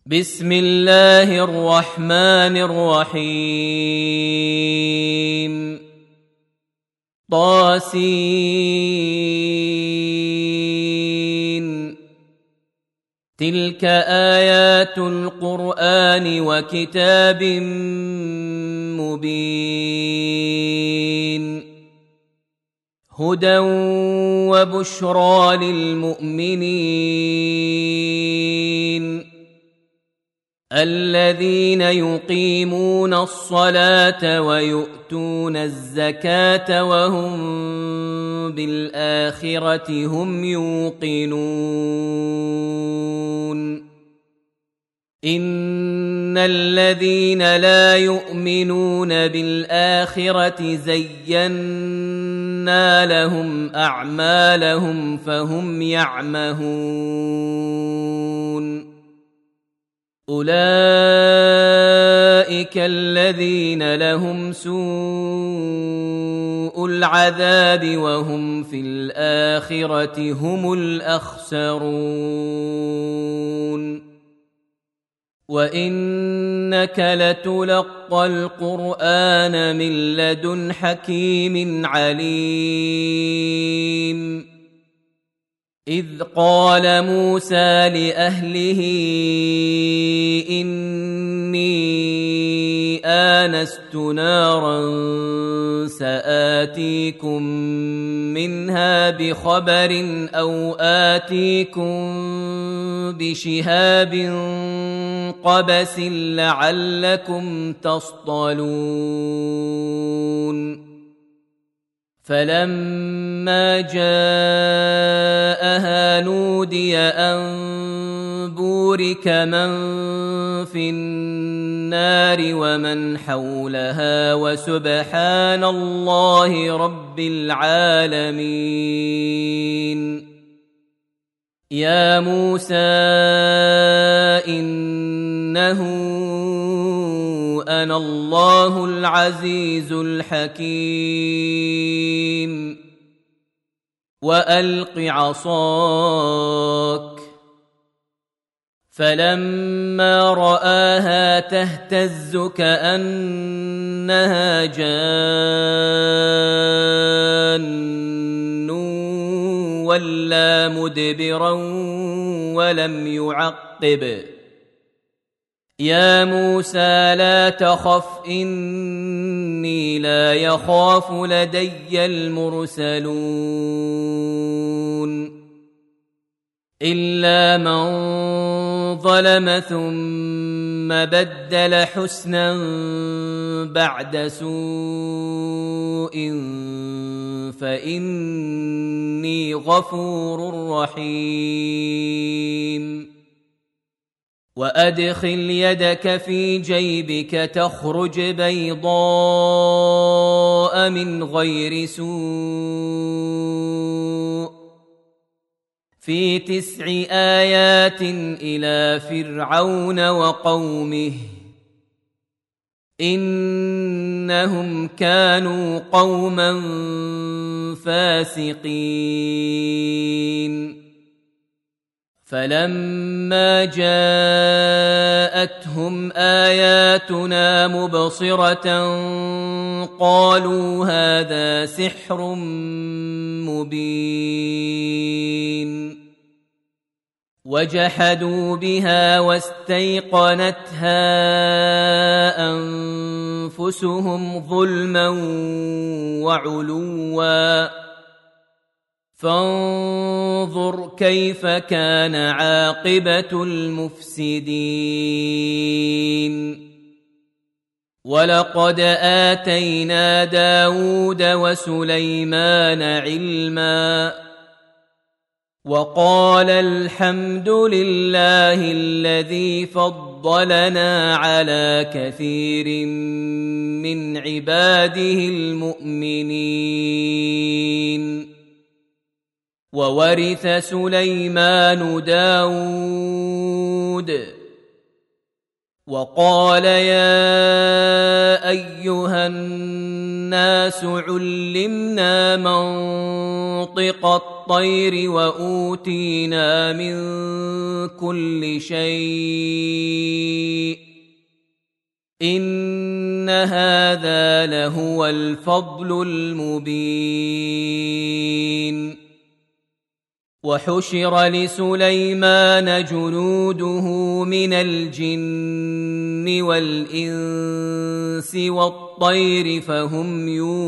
بسم الله الرحمن الرحيم طاسين تلك آيات القرآن وكتاب مبين هدى وبشرى للمؤمنين الذين يقيمون الصلاة ويؤتون الزكاة وهم بالآخرة هم يوقنون إن الذين لا يؤمنون بالآخرة زينا لهم أعمالهم فهم يعمهون أولئك الذين لهم سوء العذاب وهم في الآخرة هم الأخسرون وإنك لتلقى القرآن من لدن حكيم عليم إذ قال موسى لأهله إني آنست نارا سآتيكم منها بخبر أو آتيكم بشهاب قبس لعلكم تصطلون فلما جاءها نودي أن بورك من في النار ومن حولها وسبحان الله رب العالمين يا موسى إنه أنا الله العزيز الحكيم وألق عصاك فلما رآها تهتز كأنها جان ولا مدبرا ولم يعقب يا موسى لا تخف إني لا يخاف لدي المرسلون إلا من ظلم ثم بدل حسنا بعد سوء فإني غفور رحيم وأدخل يدك في جيبك تخرج بيضاء من غير سوء في 9 آيات إلى فرعون وقومه إنهم كانوا قوما فاسقين فلما جاءتهم آياتنا مبصرة قالوا هذا سحر مبين وجحدوا بها واستيقنتها أنفسهم ظلما وعلوا فانظر كيف كان عاقبة المفسدين ولقد آتينا داود وسليمان علما وقال الحمد لله الذي فضلنا على كثير من عباده المؤمنين وورث سليمان داود وقال يا أيها الناس علمنا منطق الطير وأوتينا من كل شيء إن هذا لهو الفضل المبين. وحشر لسليمان جنوده من الجن والإنس والطير فهم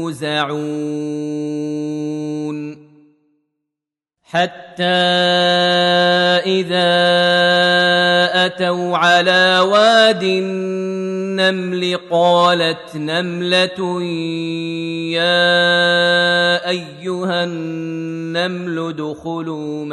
يوزعون حتى إذا أتوا على واد النمل قالت نملة يا أيها النمل ادخلوا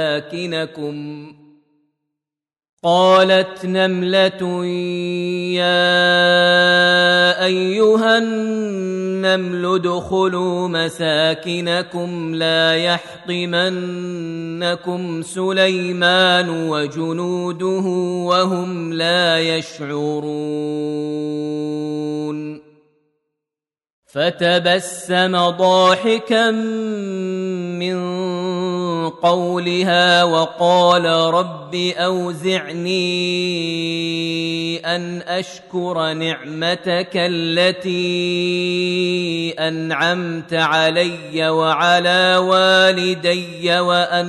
مساكنكم لا يحطمنكم سليمان وجنوده وهم لا يشعرون. فتبسم ضاحكا من قولها وقال رب أوزعني أن أشكر نعمتك التي أنعمت علي وعلى والدي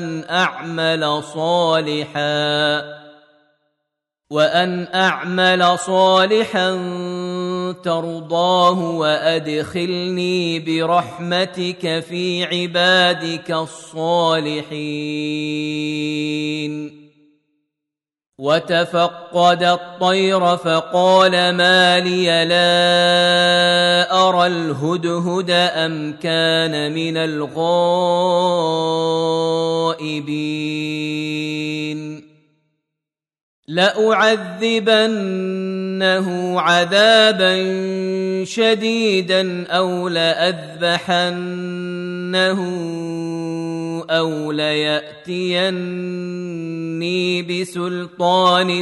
وأن أعمل صالحا ترضاه وأدخلني برحمتك في عبادك الصالحين. وتفقد الطير فقال ما لي لا أرى الهدهد أم كان من الغائبين. لأعذبنه عذابا شديدا أو لأذبحنه أو ليأتيني بسلطان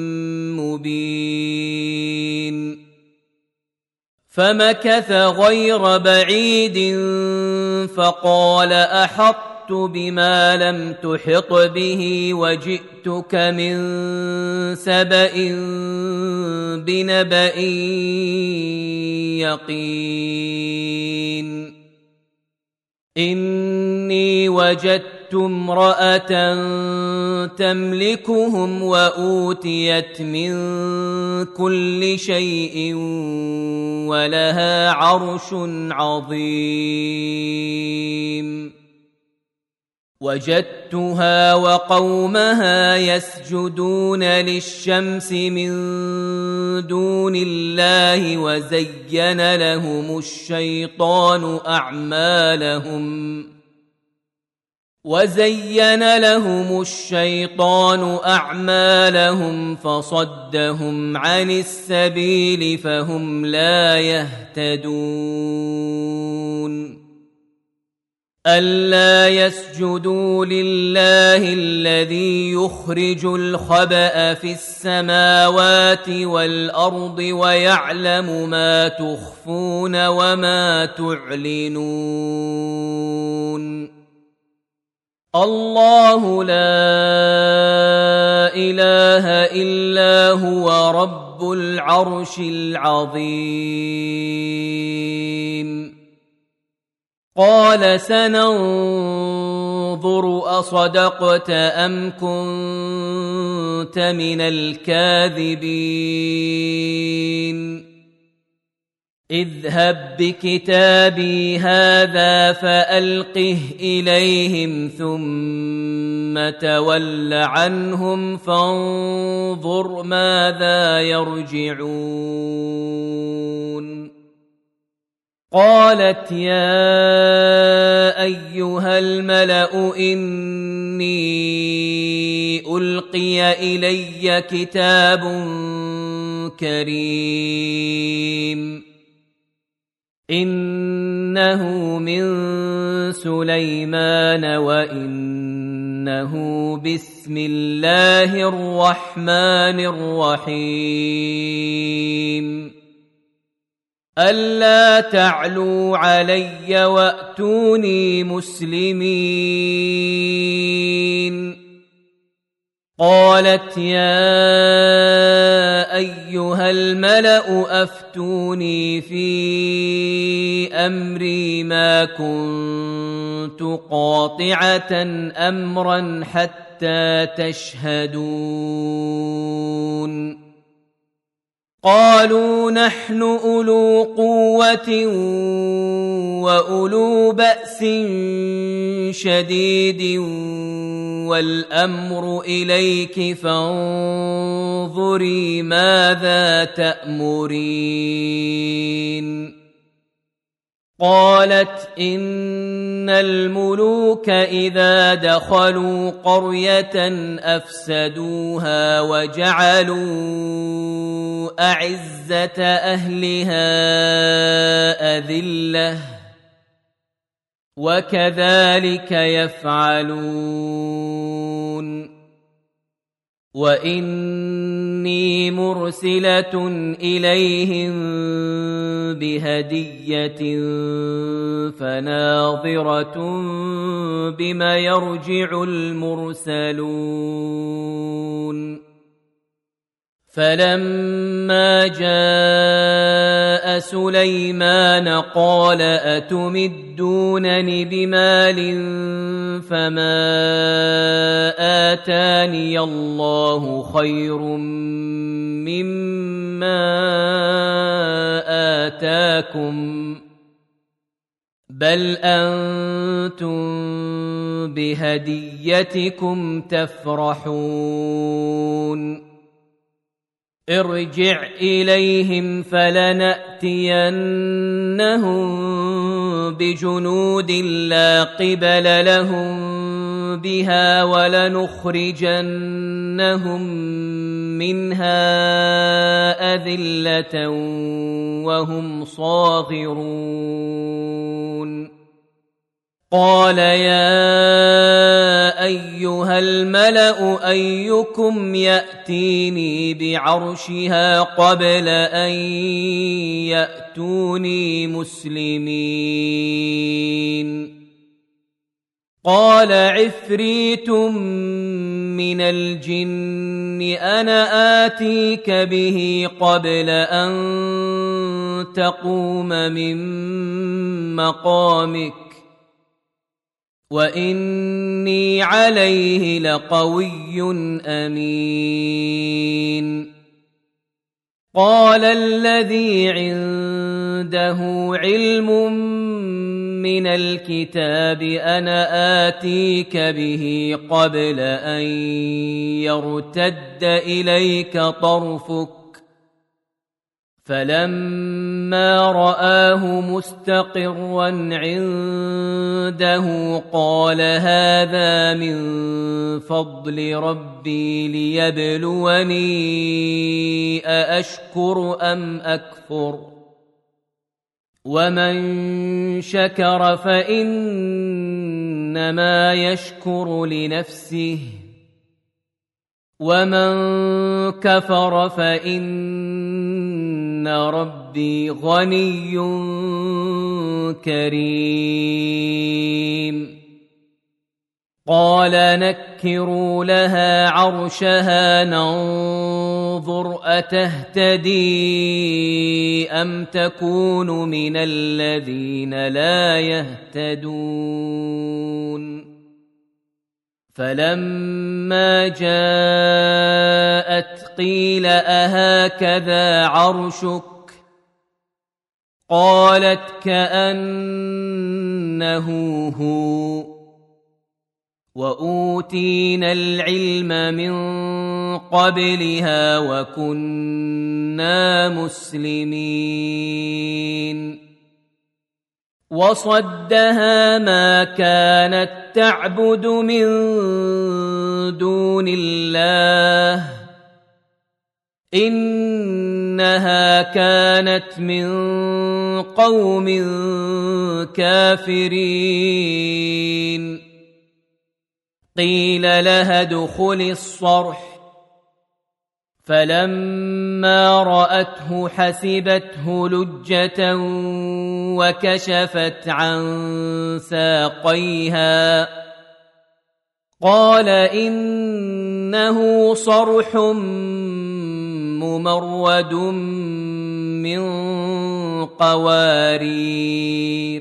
مبين. فمكث غير بعيد فقال أحطت بما لم تحط به وجئتك من سبأ بنبأ يقين. إني وجدت امرأة تملكهم وأوتيت من كل شيء ولها عرش عظيم. وجدتها وقومها يسجدون للشمس من دون الله وزين لهم الشيطان أعمالهم فصدهم عن السبيل فهم لا يهتدون. ألا يسجدوا لله الذي يخرج الخبأ في السماوات والأرض ويعلم ما تخفون وما تعلنون. الله لا إله إلا هو رب العرش العظيم. قال سننظر أصدقت أم كنت من الكاذبين. اذهب بكتابي هذا فألقه إليهم ثم تول عنهم فانظر ماذا يرجعون. قالت يا أيها الملأ إني ألقي إلي كتاب كريم إنه من سليمان وإنه بسم الله الرحمن الرحيم ألا تعلوا علي وأتوني مسلمين. قالت يا أيها الملأ أفتوني في أمري ما كنت قاطعة أمرا حتى تشهدون. قالوا نحن أولو قوة وأولو بأس شديد والأمر إليك فانظري ماذا تأمرين. قالت إن الملوك إذا دخلوا قرية أفسدوها وجعلوا أعزة أهلها أذلة وكذلك يفعلون. وإني مرسلة إليهم بهدية فناظرة بما يرجع المرسلون. فلما جاء سليمان قال أتمدونني بمال فما آتاني الله خير مما آتاكم بل أنتم بهديتكم تفرحون. ارجع إليهم فلنأتينهم بجنود لا قبل لهم بها ولنخرجنهم منها أذلة وهم صاغرون. قال يا أيها الملأ أيكم يأتيني بعرشها قبل أن يأتوني مسلمين. قال عفريت من الجن أنا آتيك به قبل أن تقوم من مقامك وإني عليه لقوي أمين. قال الذي عنده علم من الكتاب أنا آتيك به قبل أن يرتد إليك طرفك فلما رآه مستقرا عنده قال هذا من فضل ربي ليبلوني أأشكر أم أكفر ومن شكر فإنما يشكر لنفسه ومن كفر فإن ربي غني كريم. قال نكروا لها عرشها ننظر أتهتدي أم تكون من الذين لا يهتدون. فلما جاءت قيل أهكذا عرشك قالت كأنه هو وأوتينا العلم من قبلها وكنا مسلمين. وصدها ما كانت تعبد من دون الله إنها كانت من قوم كافرين. قيل لها ادخل الصرح فلما رأته حسبته لجة وكشفت عن ساقيها قال إنه صرح ممرد من قوارير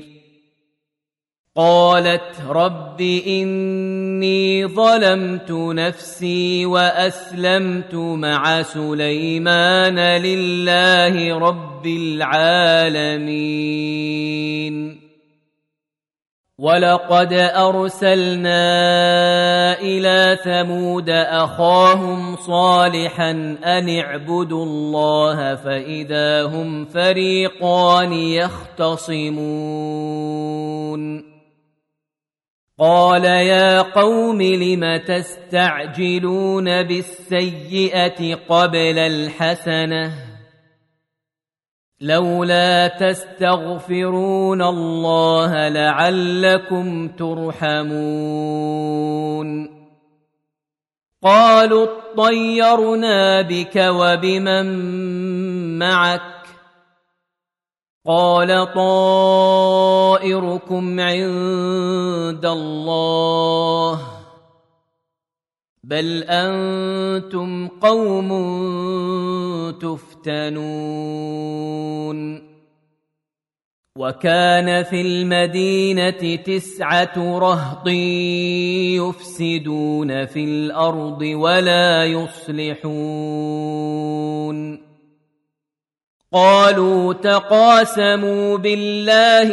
قالت رب إني ظلمت نفسي وأسلمت مع سليمان لله رب العالمين ولقد أرسلنا إلى ثمود أخاهم صالحا أن اعبدوا الله فإذا هم فريقان يختصمون قال يا قوم لم تستعجلون بالسيئة قبل الحسنة لولا تستغفرون الله لعلكم ترحمون قالوا اطيرنا بك وبمن معك قال طائركم عند الله بل أنتم قوم تفتنون وكان في المدينة 9 رهط يفسدون في الأرض ولا يصلحون قالوا تقاسموا بالله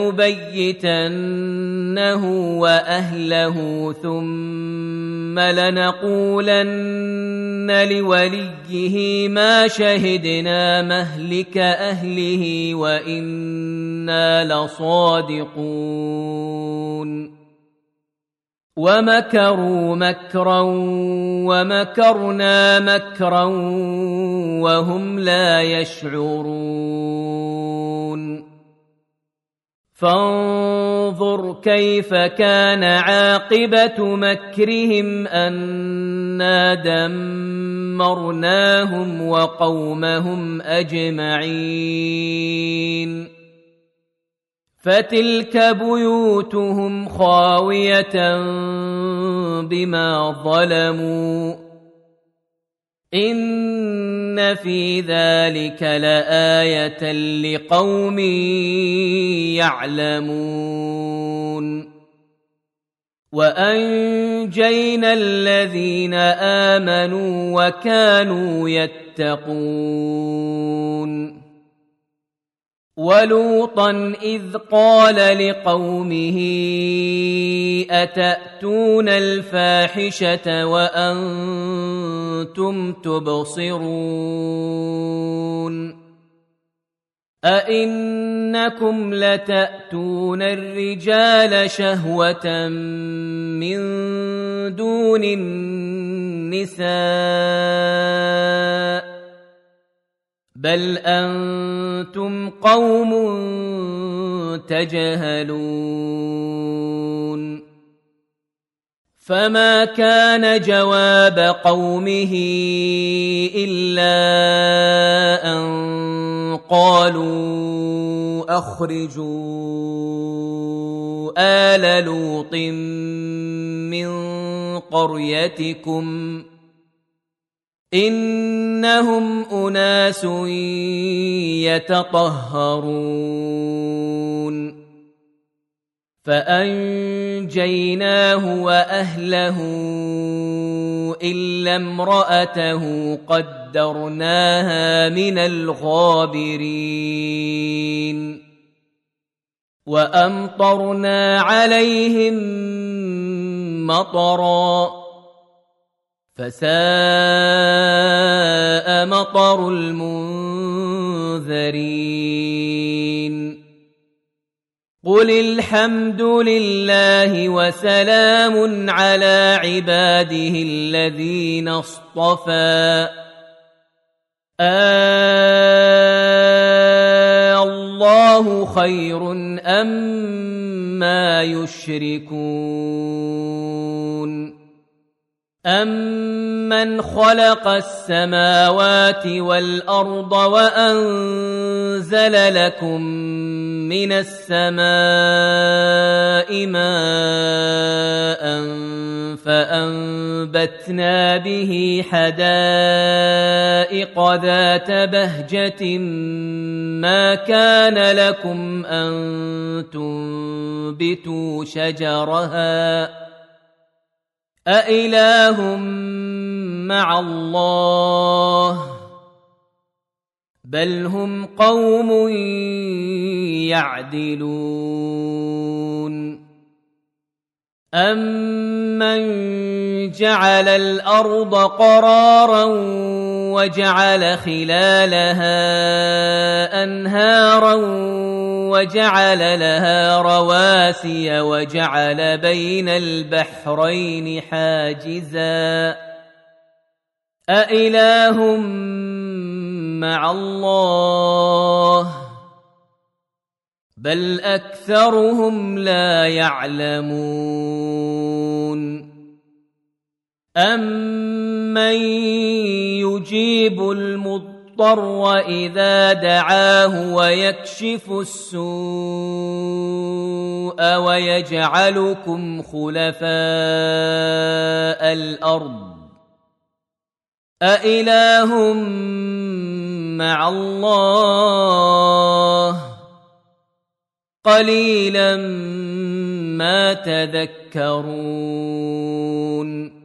لنبيتنه وأهله ثم لنقولن لوليه ما شهدنا مهلك أهله وإنا لصادقون ومكروا مكرا ومكرنا مكرا وهم لا يشعرون فانظر كيف كان عاقبة مكرهم أنا دمرناهم وقومهم أجمعين فتلك بيوتهم خاوية بما ظلموا إن في ذلك لآية لقوم يعلمون وأنجينا الذين آمنوا وكانوا يتقون ولوطا إذ قال لقومه أتأتون الفاحشة وأنتم تبصرون أئنكم لتأتون الرجال شهوة من دون النساء بل أنتم قوم تجهلون فما كان جواب قومه إلا أن قالوا أخرجوا آل لوط من قريتكم إنهم أناس يتطهرون فأنجيناه وأهله إلا امرأته قدرناها من الغابرين وأمطرنا عليهم مطرا فساء مطر المنذرين قل الحمد لله وسلام على عباده الذين اصطفى الله خير أم عما يشركون أمن خلق السماوات والأرض وأنزل لكم من السماء ماء فأنبتنا به حدائق ذات بهجة ما كان لكم أن تنبتوا شجرها أإله مع الله بل هم قوم يعدلون أمن جعل الأرض قرارا وجعل خلالها أنهارا وجعل لها رواسي وجعل بين البحرين حاجزا أإله مع الله بل أكثرهم لا يعلمون أمن يجيب المضطر إذا دعاه ويكشف السوء ويجعلكم خلفاء الأرض أإله مع الله قليلا ما تذكرون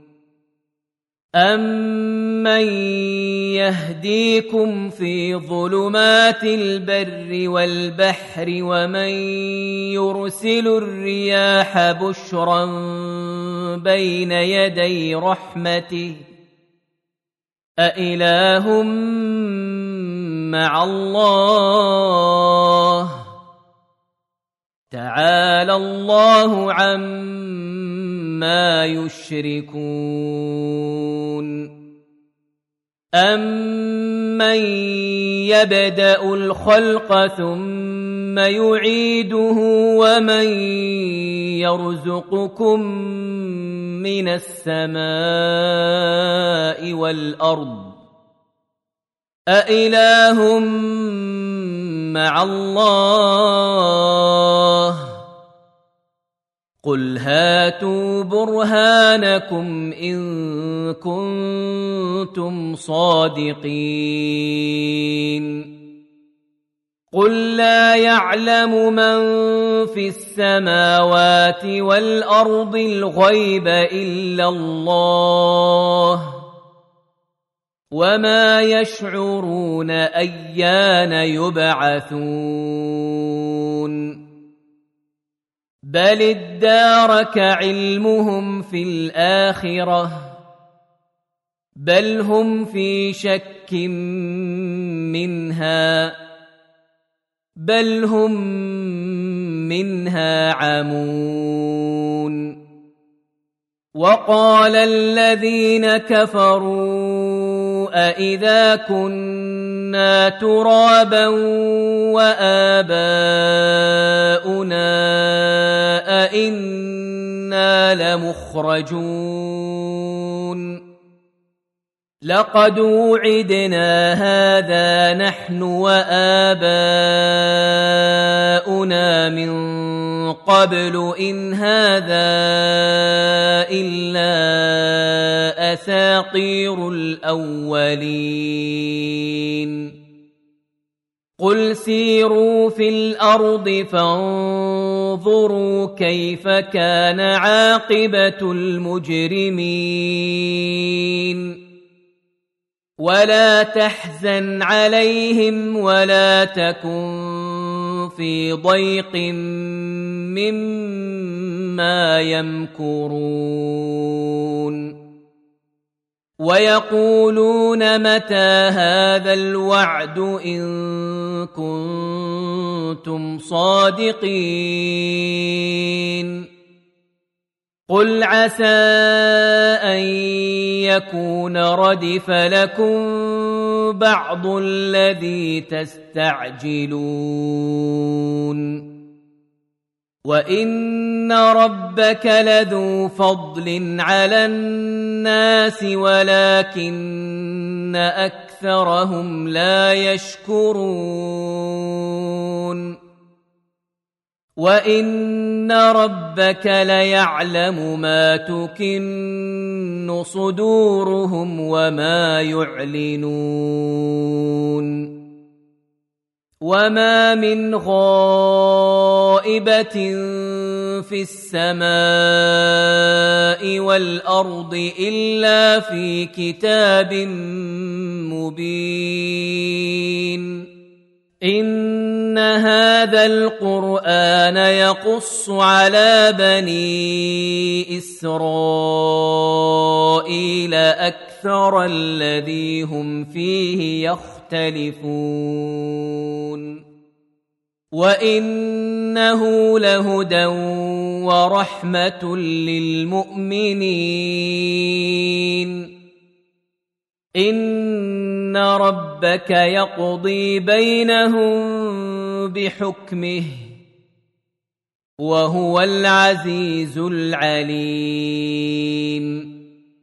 أمن يهديكم في ظلمات البر والبحر ومن يرسل الرياح بشرا بين يدي رحمته أإله مع الله تعالى الله عما يشركون أمن يبدأ الخلق ثم يعيده ومن يرزقكم من السماء والأرض أإله مع الله قل هاتوا برهانكم إن كنتم صادقين قل لا يعلم من في السماوات والأرض الغيب إلا الله وما يشعرون أيان يبعثون بل ادارك علمهم في الآخرة بل هم في شك منها بل هم منها عمون وقال الذين كفروا أإذا كنا ترابا وآباؤنا أإنا لمخرجون لقد وعدنا هذا نحن وآباؤنا من قبل إن هذا إلا أساطير الأولين قل سيروا في الأرض فانظروا كيف كان عاقبة المجرمين ولا تحزن عليهم ولا تكن في ضيق مما يمكرون ويقولون متى هذا الوعد إن كنتم صادقين قل عسى أن يكون ردف لكم بعض الذي تستعجلون وإن ربك لذو فضل على الناس ولكن أكثرهم لا يشكرون وإن ربك ليعلم ما تكن صدورهم وما يعلنون وما من غائبة في السماء والأرض إلا في كتاب مبين إن هذا القرآن يقص على بني إسرائيل أكثر الذي هم فيه يختلفون وإنه لهدى ورحمة للمؤمنين إن ربك يقضي بينهم بحكمه وهو العزيز العليم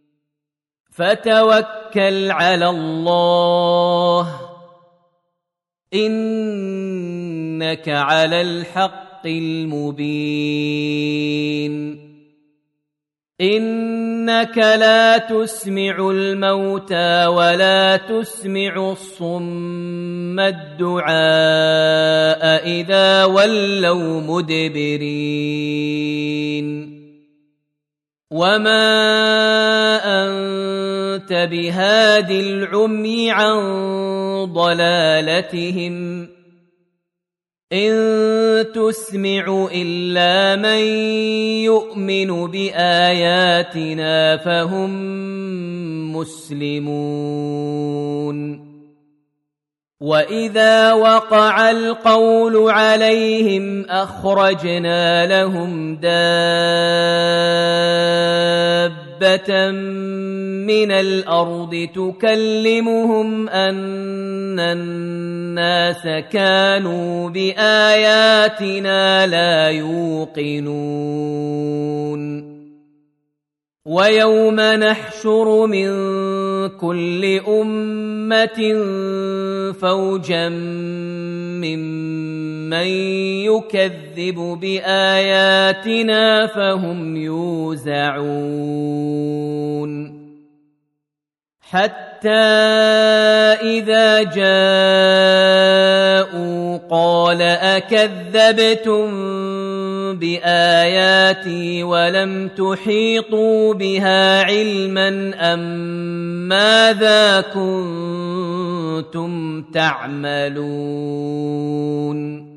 فتوكل على الله إنك على الحق المبين إنك لا تسمع الموتى ولا تسمع الصم الدعاء إذا ولوا مدبرين وما أنت بهاد العمي عن ضلالتهم إن تسمع إلا من يؤمن بآياتنا فهم مسلمون وإذا وقع القول عليهم أخرجنا لهم دابة من الأرض تكلمهم أن الناس كانوا بآياتنا لا يوقنون ويوم نحشر من كل أمة فوجا ممن يكذب بآياتنا فهم يوزعون حتى إذا جاءوا قال أكذبتم بآياتي ولم تحيطوا بها علما أم ماذا كنتم تعملون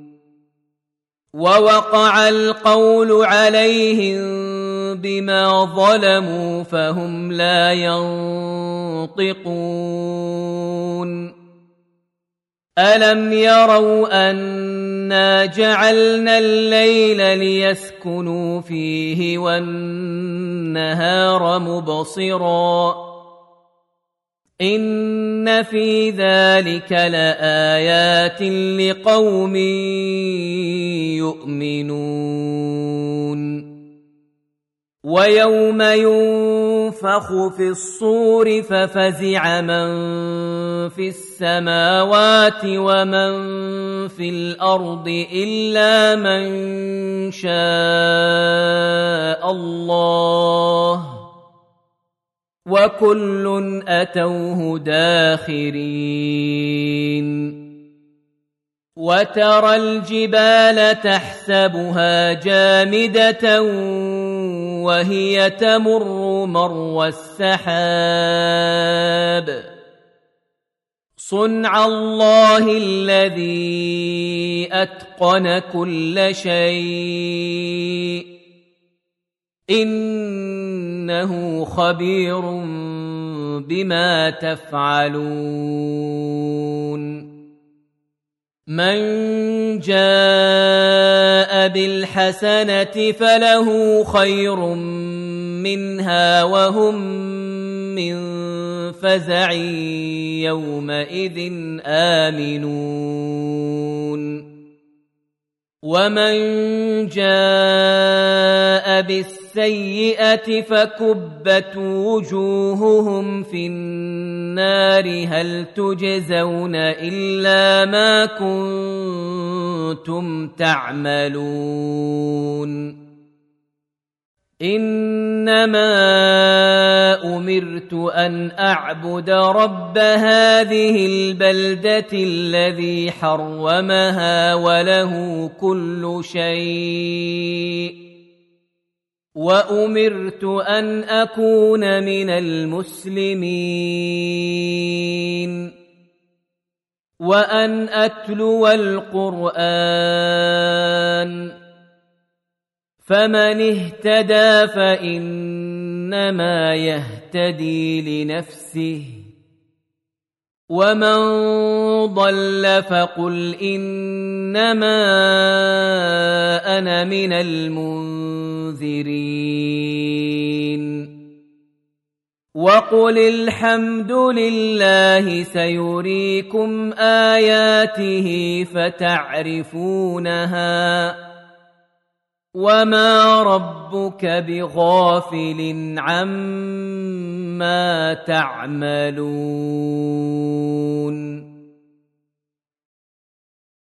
ووقع القول عليهم بما ظلموا فهم لا ينطقون ألم يروا أنا جعلنا الليل ليسكنوا فيه والنهار مبصرا إن في ذلك لآيات لقوم يؤمنون ويوم ينفخ في الصور ففزع من في السماوات ومن في الأرض إلا من شاء الله وكل أتوه داخرين وترى الجبال تحسبها جامدة وهي تمر مر السحاب صنع الله الذي أتقن كل شيء إنه خبير بما تفعلون من جاء بالحسنة فله خير منها وهم من فزع يومئذ آمنون ومن جاء بالسيئة فكبت وجوههم في النار هل تجزون إلا ما كنتم تعملون إنما أمرت أن أعبد رب هذه البلدة الذي حرمها وله كل شيء وأمرت أن أكون من المسلمين وأن أتلو القرآن فمن اهتدى فإنما يهتدي لنفسه ومن ضل فقل إنما أنا من المنذرين وقل الحمد لله سيريكم آياته فتعرفونها وما ربك بغافل عما تعملون